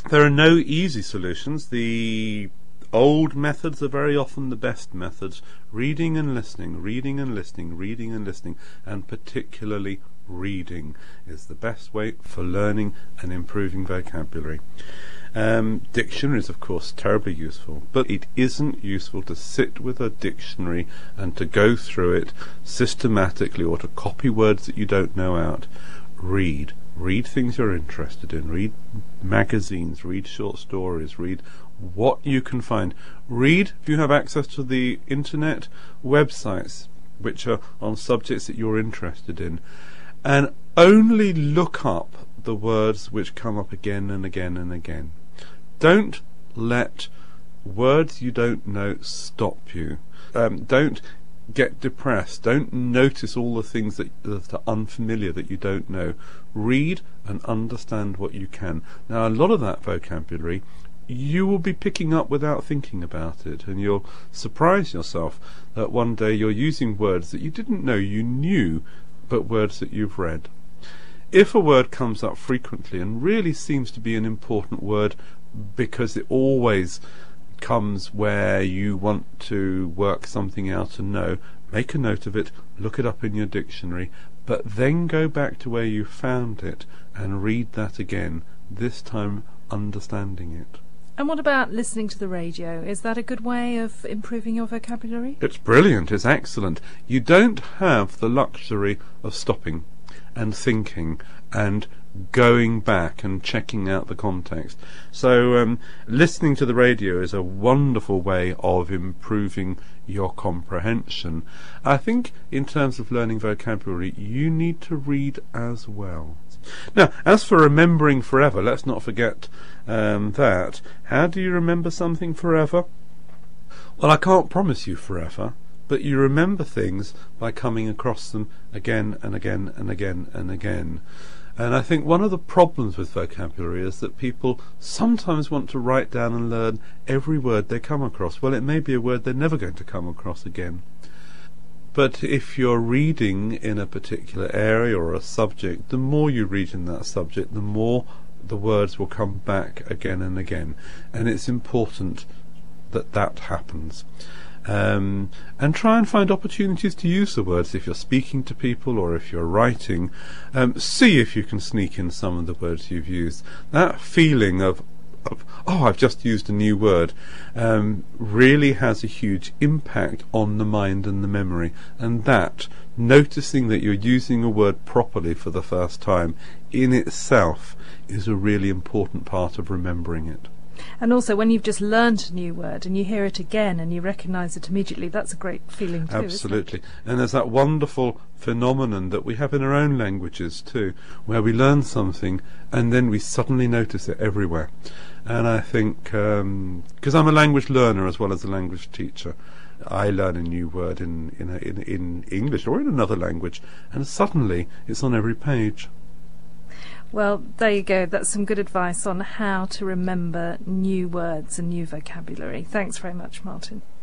There are no easy solutions. The old methods are very often the best methods. Reading and listening, reading and listening, reading and listening, and particularly reading is the best way for learning and improving vocabulary. Dictionaries, of course, terribly useful, but it isn't useful to sit with a dictionary and to go through it systematically or to copy words that you don't know out. Read things you're interested in, read magazines, read short stories, read what you can find. Read, if you have access to the internet, websites which are on subjects that you're interested in, and only look up the words which come up again and again and again. Don't let words you don't know stop you. Don't get depressed. Don't notice all the things that are unfamiliar that you don't know. Read and understand what you can. Now, a lot of that vocabulary you will be picking up without thinking about it, and you'll surprise yourself that one day you're using words that you didn't know you knew, but words that you've read. If a word comes up frequently and really seems to be an important word because it always comes where you want to work something out and know, make a note of it, look it up in your dictionary, but then go back to where you found it and read that again, this time understanding it. And what about listening to the radio? Is that a good way of improving your vocabulary? It's brilliant, it's excellent. You don't have the luxury of stopping and thinking and going back and checking out the context. So listening to the radio is a wonderful way of improving your comprehension. I think in terms of learning vocabulary, you need to read as well. Now, as for remembering forever, let's not forget that. How do you remember something forever? Well, I can't promise you forever, but you remember things by coming across them again and again and again and again. And I think one of the problems with vocabulary is that people sometimes want to write down and learn every word they come across. Well, it may be a word they're never going to come across again. But if you're reading in a particular area or a subject, the more you read in that subject, the more the words will come back again and again. And it's important that that happens. And try and find opportunities to use the words if you're speaking to people or if you're writing. See if you can sneak in some of the words you've used. That feeling of I've just used a new word, really has a huge impact on the mind and the memory. And that, noticing that you're using a word properly for the first time, in itself is a really important part of remembering it. And also, when you've just learnt a new word and you hear it again and you recognise it immediately, that's a great feeling too. Absolutely. And there's that wonderful phenomenon that we have in our own languages too, where we learn something and then we suddenly notice it everywhere. And I think, because I'm a language learner as well as a language teacher, I learn a new word in English or in another language, and suddenly it's on every page. Well, there you go. That's some good advice on how to remember new words and new vocabulary. Thanks very much, Martin.